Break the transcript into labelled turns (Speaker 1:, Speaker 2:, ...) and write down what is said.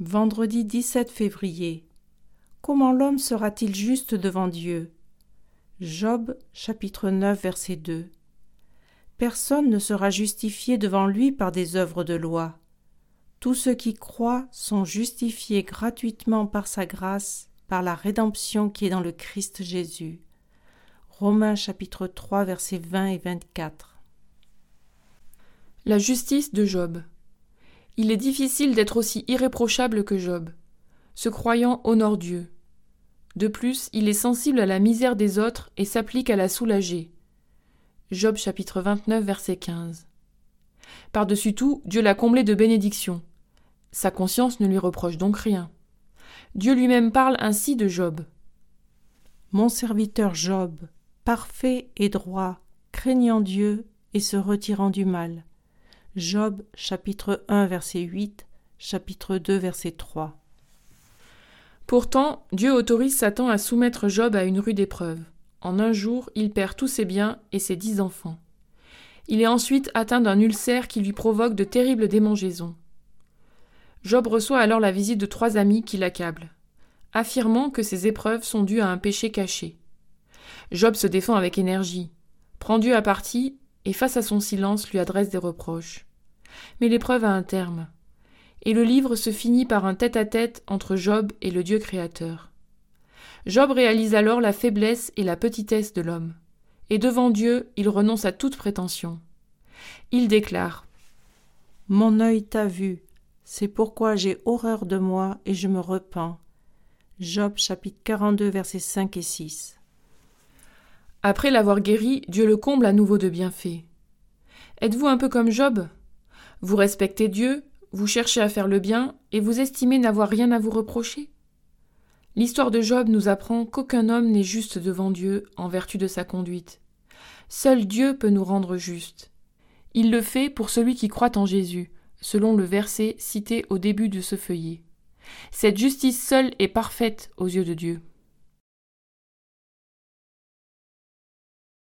Speaker 1: Vendredi 17 février. Comment l'homme sera-t-il juste devant Dieu? Job, chapitre 9, verset 2. Personne ne sera justifié devant lui par des œuvres de loi. Tous ceux qui croient sont justifiés gratuitement par sa grâce, par la rédemption qui est dans le Christ Jésus. Romains chapitre 3, versets 20 et 24.
Speaker 2: La justice de Job. Il est difficile d'être aussi irréprochable que Job. Ce croyant honore Dieu. De plus, il est sensible à la misère des autres et s'applique à la soulager. Job chapitre 29, verset 15. Par-dessus tout, Dieu l'a comblé de bénédictions. Sa conscience ne lui reproche donc rien. Dieu lui-même parle ainsi de Job.
Speaker 1: Mon serviteur Job, parfait et droit, craignant Dieu et se retirant du mal. Job, chapitre 1, verset 8, chapitre 2, verset 3.
Speaker 2: Pourtant, Dieu autorise Satan à soumettre Job à une rude épreuve. En un jour, il perd tous ses biens et ses 10 enfants. Il est ensuite atteint d'un ulcère qui lui provoque de terribles démangeaisons. Job reçoit alors la visite de 3 amis qui l'accablent, affirmant que ces épreuves sont dues à un péché caché. Job se défend avec énergie, prend Dieu à partie et face à son silence lui adresse des reproches. Mais l'épreuve a un terme, et le livre se finit par un tête-à-tête entre Job et le Dieu créateur. Job réalise alors la faiblesse et la petitesse de l'homme, et devant Dieu, il renonce à toute prétention. Il déclare «
Speaker 1: Mon œil t'a vu, c'est pourquoi j'ai horreur de moi et je me repens. » Job chapitre 42, versets 5 et 6.
Speaker 2: Après l'avoir guéri, Dieu le comble à nouveau de bienfaits. Êtes-vous un peu comme Job? Vous respectez Dieu, vous cherchez à faire le bien et vous estimez n'avoir rien à vous reprocher? L'histoire de Job nous apprend qu'aucun homme n'est juste devant Dieu en vertu de sa conduite. Seul Dieu peut nous rendre justes. Il le fait pour celui qui croit en Jésus, selon le verset cité au début de ce feuillet. Cette justice seule est parfaite aux yeux de Dieu.